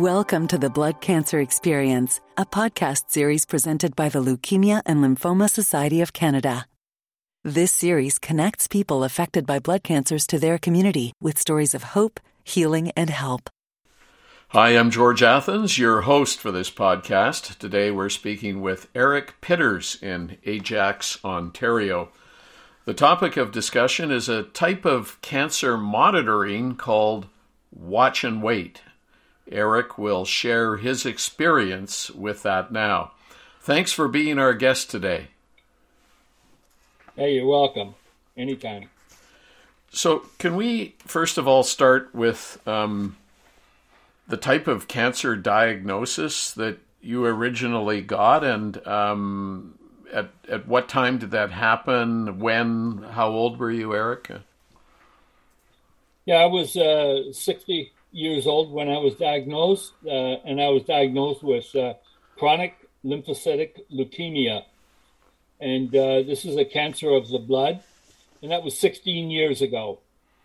Welcome to the Blood Cancer Experience, a podcast series presented by the Leukemia and Lymphoma Society of Canada. This series connects people affected by blood cancers to their community with stories of hope, healing, and help. Hi, I'm George Athens, your host for this podcast. Today we're speaking with Eric Pitters in Ajax, Ontario. The topic of discussion is a type of cancer monitoring called Watch and Wait. Eric will share his experience with that now. Thanks for being our guest today. Hey, you're welcome. Anytime. So can we first of all start with the type of cancer diagnosis that you originally got, and at what time did that happen? When? How old were you, Eric? Yeah, I was 60 years old when I was diagnosed, and I was diagnosed with chronic lymphocytic leukemia. And this is a cancer of the blood, and that was 16 years ago.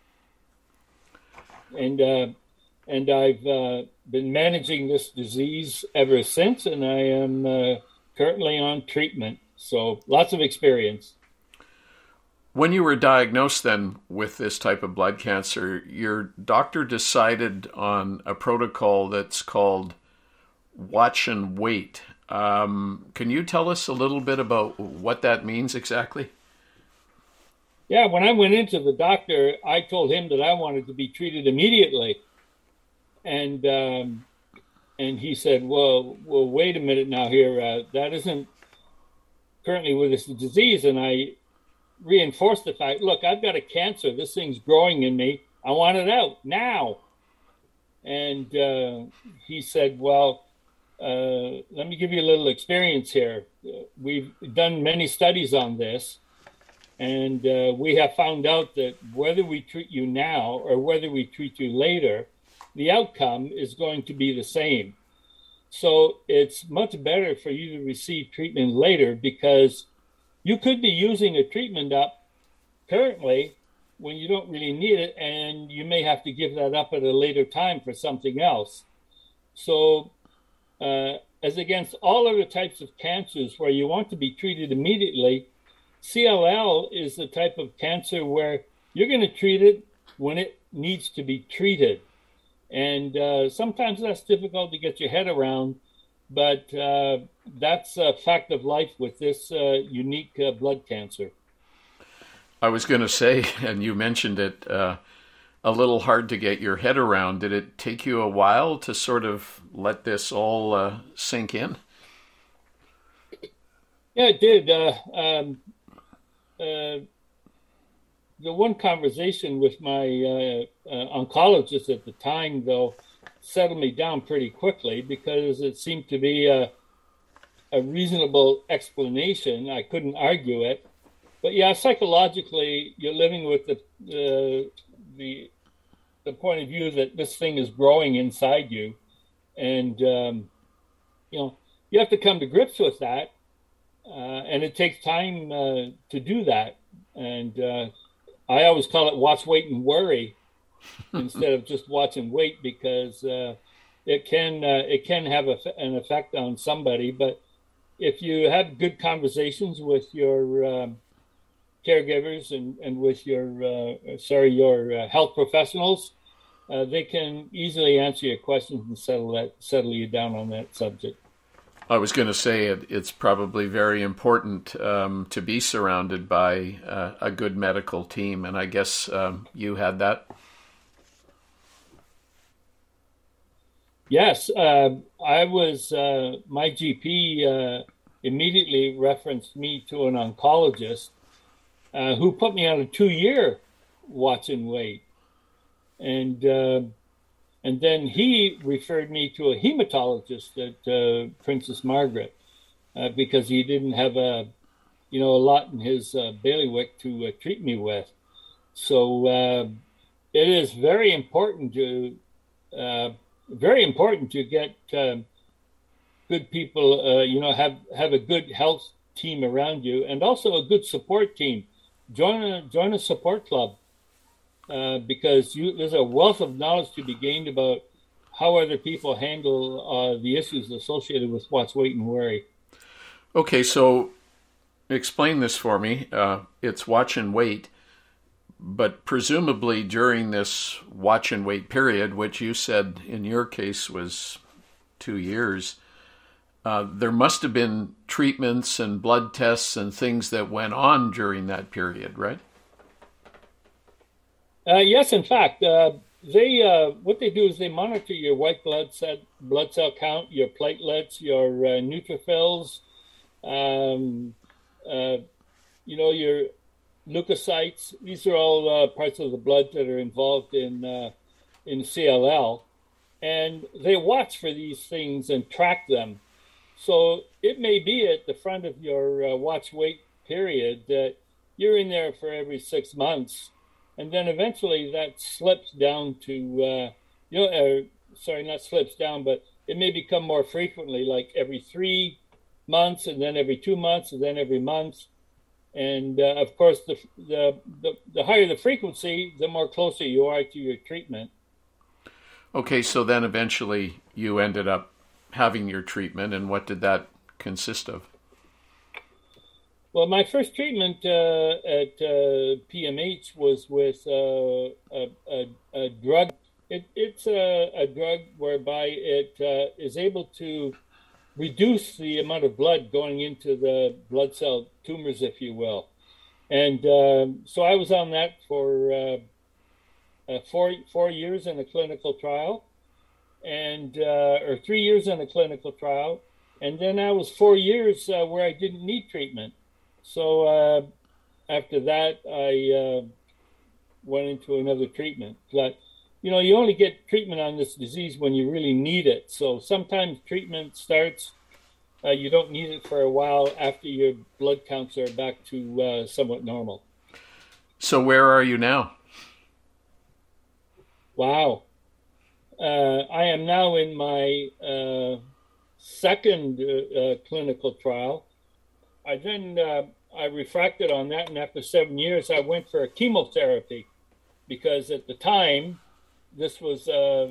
And I've been managing this disease ever since, and I am currently on treatment. So lots of experience. When you were diagnosed then with this type of blood cancer, your doctor decided on a protocol that's called Watch and Wait. Can you tell us a little bit about what that means exactly? Yeah, when I went into the doctor, I told him that I wanted to be treated immediately. And he said, well, wait a minute now here. That isn't currently with this disease. And I reinforced the fact, look, I've got a cancer. This thing's growing in me. I want it out now. And he said, well, let me give you a little experience here. We've done many studies on this. And we have found out that whether we treat you now or whether we treat you later, the outcome is going to be the same. So it's much better for you to receive treatment later, because you could be using a treatment up currently when you don't really need it, and you may have to give that up at a later time for something else. So as against all other types of cancers where you want to be treated immediately, CLL is the type of cancer where you're going to treat it when it needs to be treated. And sometimes that's difficult to get your head around, but that's a fact of life with this unique blood cancer. I was going to say, and you mentioned it, a little hard to get your head around. Did it take you a while to sort of let this all sink in? Yeah, it did. The one conversation with my oncologist at the time, though, settled me down pretty quickly, because it seemed to be a reasonable explanation. I couldn't argue it. But yeah, psychologically, you're living with the point of view that this thing is growing inside you. And, you have to come to grips with that. And it takes time to do that. And I always call it watch, wait, and worry instead of just watch and wait, because it can have an effect on somebody. But if you have good conversations with your caregivers and with your health professionals, they can easily answer your questions and settle you down on that subject. I was going to say it's probably very important to be surrounded by a good medical team, and I guess you had that. Yes, I was. My GP immediately referenced me to an oncologist who put me on a 2-year watch and wait, and then he referred me to a hematologist at Princess Margaret because he didn't have a lot in his bailiwick to treat me with. So it is very important to get good people. Have a good health team around you, and also a good support team. Join a support club. Because there's a wealth of knowledge to be gained about how other people handle the issues associated with watch, wait, and worry. Okay, so explain this for me. It's watch and wait, but presumably during this watch and wait period, which you said in your case was 2 years, there must have been treatments and blood tests and things that went on during that period, right? Yes, in fact, they what they do is they monitor your white blood cell count, your platelets, your neutrophils, your leukocytes. These are all parts of the blood that are involved in CLL, and they watch for these things and track them. So it may be at the front of your watch wait period that you're in there for every 6 months, and then eventually that slips down to not slips down, but it may become more frequently, like every 3 months, and then every 2 months, and then every month. And of course, the higher the frequency, the more closer you are to your treatment. Okay, so then eventually you ended up having your treatment, and what did that consist of? Well, my first treatment at PMH was with a drug. It's a drug whereby it is able to reduce the amount of blood going into the blood cell tumors, if you will. And so I was on that for 4 years in a clinical trial, or 3 years in a clinical trial. And then I was 4 years where I didn't need treatment. So after that, I went into another treatment. But, you only get treatment on this disease when you really need it. So sometimes treatment starts, you don't need it for a while after your blood counts are back to somewhat normal. So where are you now? Wow. I am now in my second clinical trial. I refracted on that, and after 7 years, I went for a chemotherapy because at the time, this was was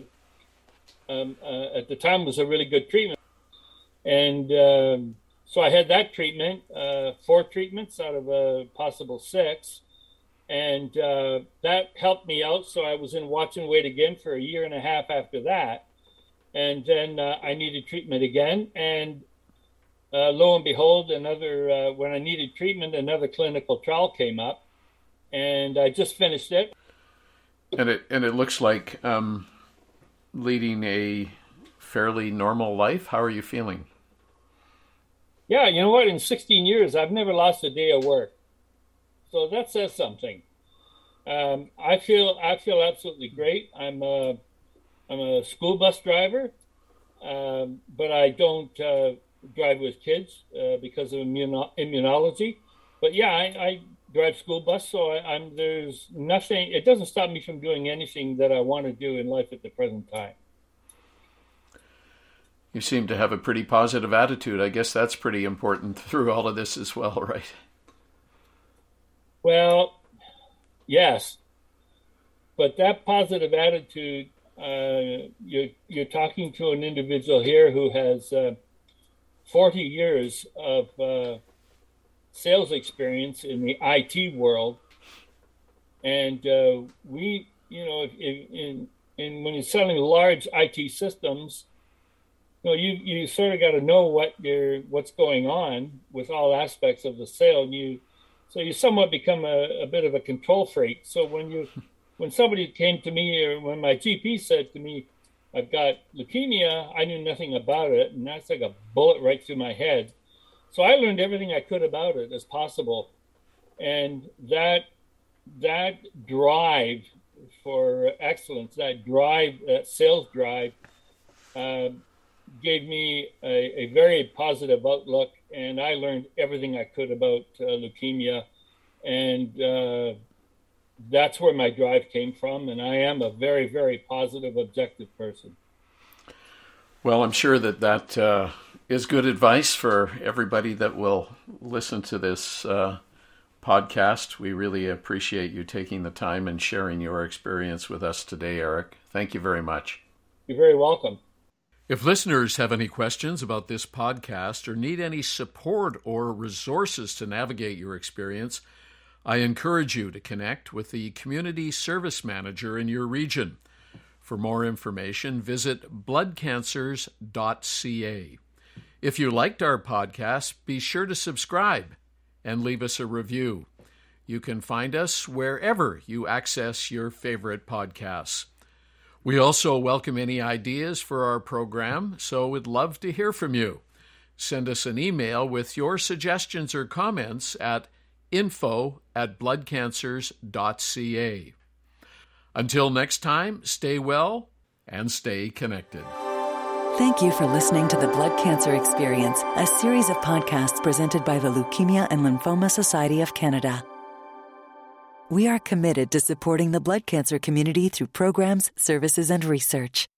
a really good treatment, and so I had that treatment, 4 treatments out of a possible 6, and that helped me out. So I was in watch and wait again for a year and a half after that, and then I needed treatment again, and lo and behold, when I needed treatment, another clinical trial came up, and I just finished it. And it looks like leading a fairly normal life. How are you feeling? Yeah, you know what? In 16 years, I've never lost a day of work, so that says something. I feel absolutely great. I'm a school bus driver, but I don't drive with kids because of immunology. But yeah, I drive school bus, so there's nothing. It doesn't stop me from doing anything that I want to do in life at the present time. You seem to have a pretty positive attitude. I guess that's pretty important through all of this as well, right? Well, yes, but that positive attitude, you're talking to an individual here who has 40 years of sales experience in the IT world, and when you're selling large IT systems, you sort of got to know what's going on with all aspects of the sale, and so you somewhat become a bit of a control freak. So when somebody came to me, or when my GP said to me, "I've got leukemia," I knew nothing about it, and that's like a bullet right through my head. So I learned everything I could about it as possible, and that drive for excellence, that sales drive, gave me a very positive outlook, and I learned everything I could about leukemia, and that's where my drive came from, and I am a very, very positive, objective person. Well, I'm sure that is good advice for everybody that will listen to this podcast. We really appreciate you taking the time and sharing your experience with us today, Eric. Thank you very much. You're very welcome. If listeners have any questions about this podcast or need any support or resources to navigate your experience, I encourage you to connect with the Community Service Manager in your region. For more information, visit bloodcancers.ca. If you liked our podcast, be sure to subscribe and leave us a review. You can find us wherever you access your favorite podcasts. We also welcome any ideas for our program, so we'd love to hear from you. Send us an email with your suggestions or comments at info@bloodcancers.ca. Until next time, stay well and stay connected. Thank you for listening to The Blood Cancer Experience, a series of podcasts presented by the Leukemia and Lymphoma Society of Canada. We are committed to supporting the blood cancer community through programs, services, and research.